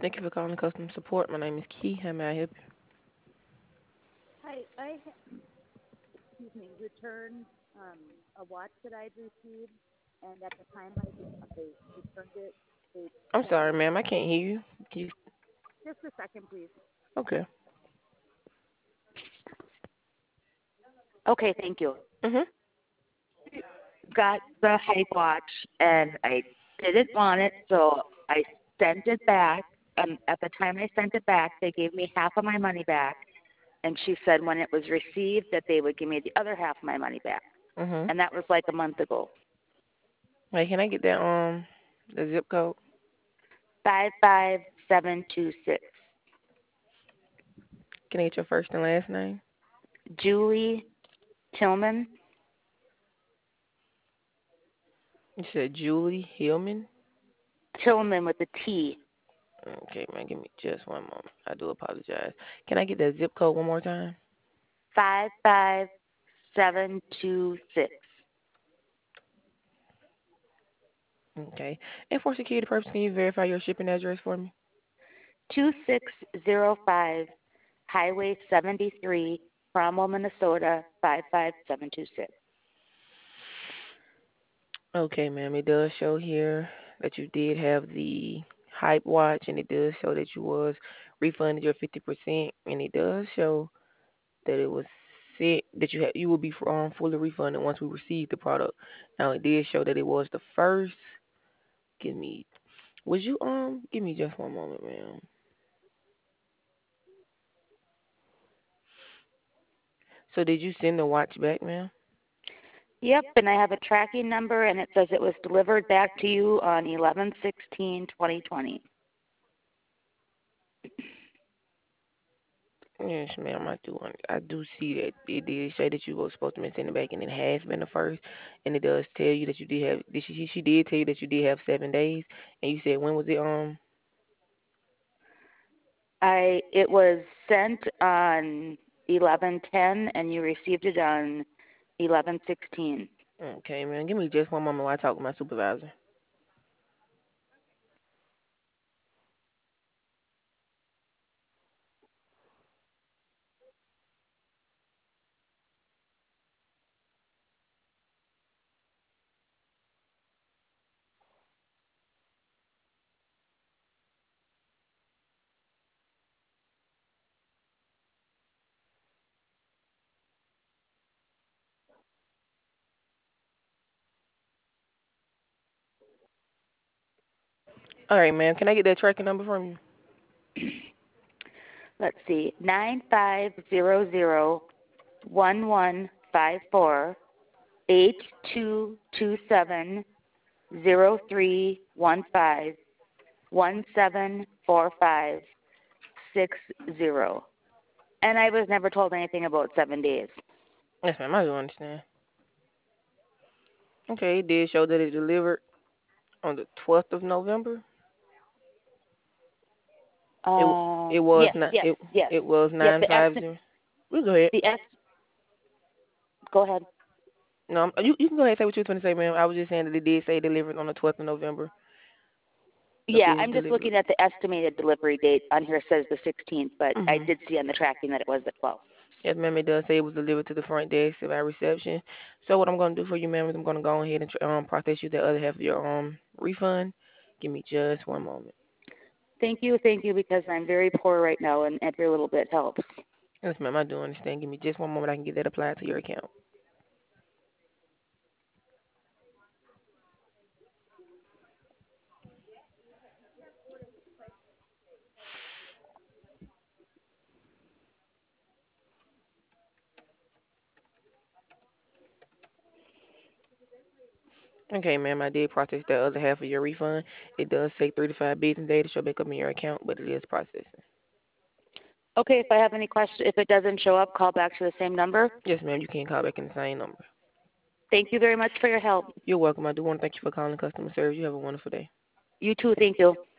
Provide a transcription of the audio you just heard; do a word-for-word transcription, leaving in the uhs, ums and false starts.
Thank you for calling customer support. My name is Key. How may I help Hi, I excuse me returned um, a watch that I'd received, and at the time I, I returned it, they you? I'm sent sorry, me ma'am. I can't hear you. Can you? just a second, please. Okay. Okay, thank you. Mhm. Got the hype watch, and I didn't want it, so I sent it back. And at the time I sent it back, they gave me half of my money back, and she said when it was received that they would give me the other half of my money back, Mhm. and that was like a month ago. Hey, can I get that um the zip code? Five five seven two six. Can I get your first and last name? Julie Tillman. You said Julie Hillman. Tillman with a T. Okay, man. Give me just one moment. I do apologize. Can I get that zip code one more time? Five five seven two six. Okay. And for security purposes, can you verify your shipping address for me? Two six zero five Highway seventy three, Cromwell, Minnesota, five five seven two six. Okay, ma'am. It does show here that you did have the hype watch, and it does show that you was refunded your fifty percent, and it does show that it was set that you had you will be um, fully refunded once we receive the product. Now it did show that it was the first. Give me, was you um? Give me just one moment, ma'am. So did you send the watch back, ma'am? Yep, and I have a tracking number, and it says it was delivered back to you on eleven sixteen twenty twenty. Yes, ma'am. I do. un- I do see that it did say that you were supposed to be sending back, and it has been the first, and it does tell you that you did have. Did she? She she did tell you that you did have seven days, and you said when was it? Um. I it was sent on eleven ten, and you received it on eleven sixteen. Okay, man. Give me just one moment while I talk with my supervisor. All right, ma'am. Can I get that tracking number from you? Let's see, nine five zero zero one one five four eight two two seven zero three one five one seven four five six zero. And I was never told anything about seven days. Yes, ma'am. I do understand. Okay, it did show that it delivered on the twelfth of November. It w- Uh, it was yes, not yes, it yes, it was yes. nine The five esti- zero. We go ahead. the est. Go ahead. No, I'm- you you can go ahead and say what you was going to say, ma'am. I was just saying that it did say delivered on the twelfth of November. The Yeah, finished I'm just delivery. looking at the estimated delivery date on here. Says the sixteenth, but I Mhm. did see on the tracking that it was the twelfth. Yes, ma'am. It does say it was delivered to the front desk of our reception. So what I'm going to do for you, ma'am, is I'm going to go ahead and tr- um process you the other half of your um refund. Give me just one moment. Thank you, thank you, because I'm very poor right now, and every little bit helps. Yes, ma'am. I do understand. Give me just one moment. I can get that applied to your account. Okay, ma'am. I did process the other half of your refund. It does take three to five business days to show back up in your account, but it is processing. Okay, if I have any question, if it doesn't show up, call back to the same number. Yes, ma'am. You can call back in the same number. Thank you very much for your help. You're welcome. I do want to thank you for calling customer service. You have a wonderful day. You too, thank you.